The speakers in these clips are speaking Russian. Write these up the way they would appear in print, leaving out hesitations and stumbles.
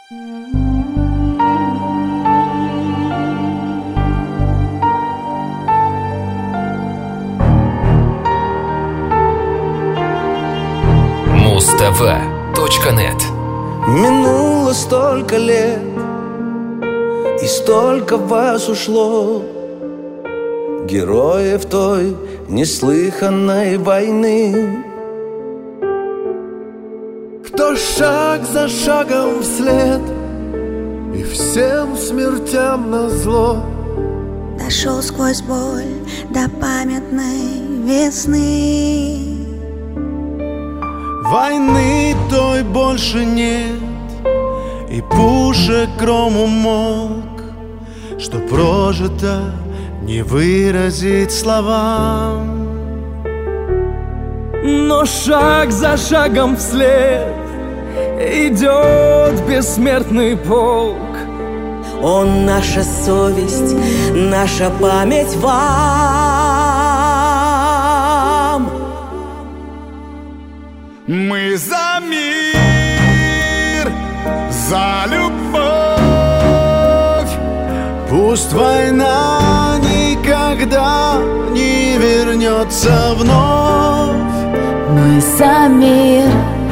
Muztv.net. Минуло столько лет, и столько вас ушло, героев той неслыханной войны. Кто шаг за шагом вслед и всем смертям назло дошел сквозь боль до памятной весны. Войны той больше нет, и пушек гром умолк, что прожито не выразить словам. Но шаг за шагом вслед идет бессмертный полк. Он наша совесть, наша память вам. Мы за мир, за любовь. Пусть война никогда не вернется вновь. Мы за мир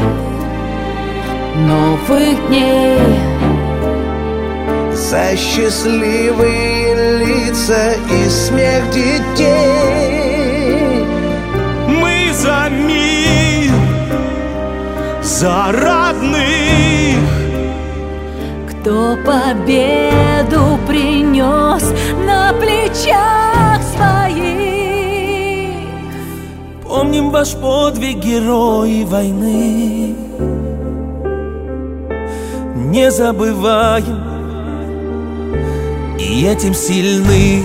новых дней, За счастливые лица и смех детей. Мы за мир, за родных, кто победу принес на плечах своих. Помним ваш подвиг, герои войны. Не забываем, и этим сильны.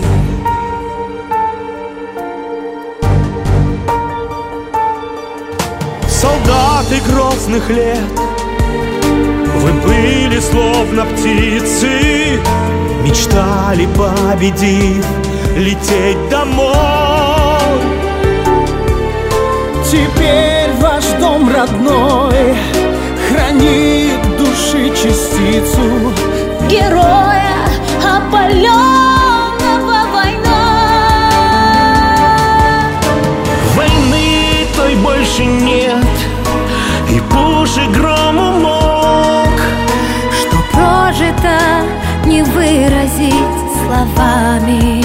солдаты грозных лет, вы были словно птицы, мечтали, победив, лететь домой. Теперь ваш дом родной хранит души частицу героя, опаленного войной. Войны той больше нет, и пушек гром умолк, что прожито не выразить словами.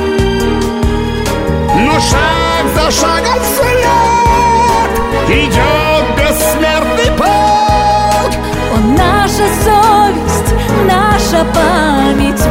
но шаг за шагом вслед идет бессмертный полк. Он наша совесть, наша память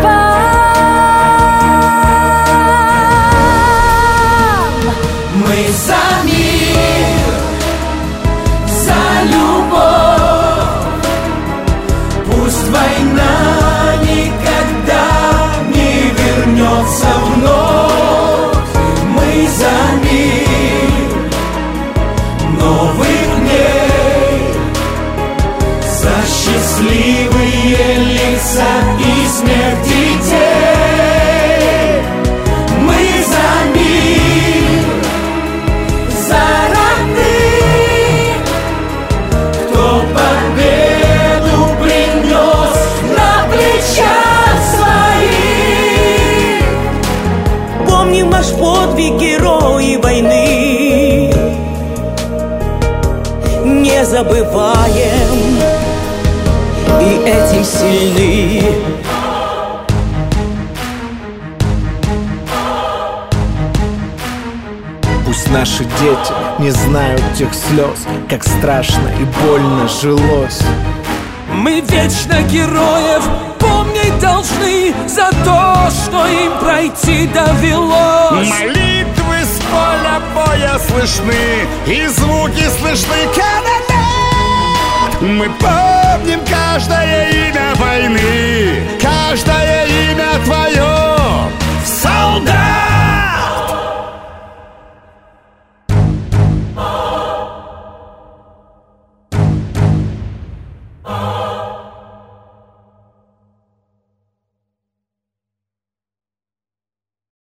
вам. Мы за мир, за любовь. Пусть война никогда не вернется вновь. Мы за мир новых дней, за счастливые лица и смех детей. Мы за мир, за родных, кто победу принес на плечах своих. Помним ваш подвиг, герои войны. Не забываем, и этим сильны. Пусть наши дети не знают тех слез, как страшно и больно жилось. Мы вечно героев помнить должны за то, что им пройти довелось. Молитвы с поля боя слышны, и звуки слышны канонад. Мы помним каждое имя войны, каждое имя твое, солдат.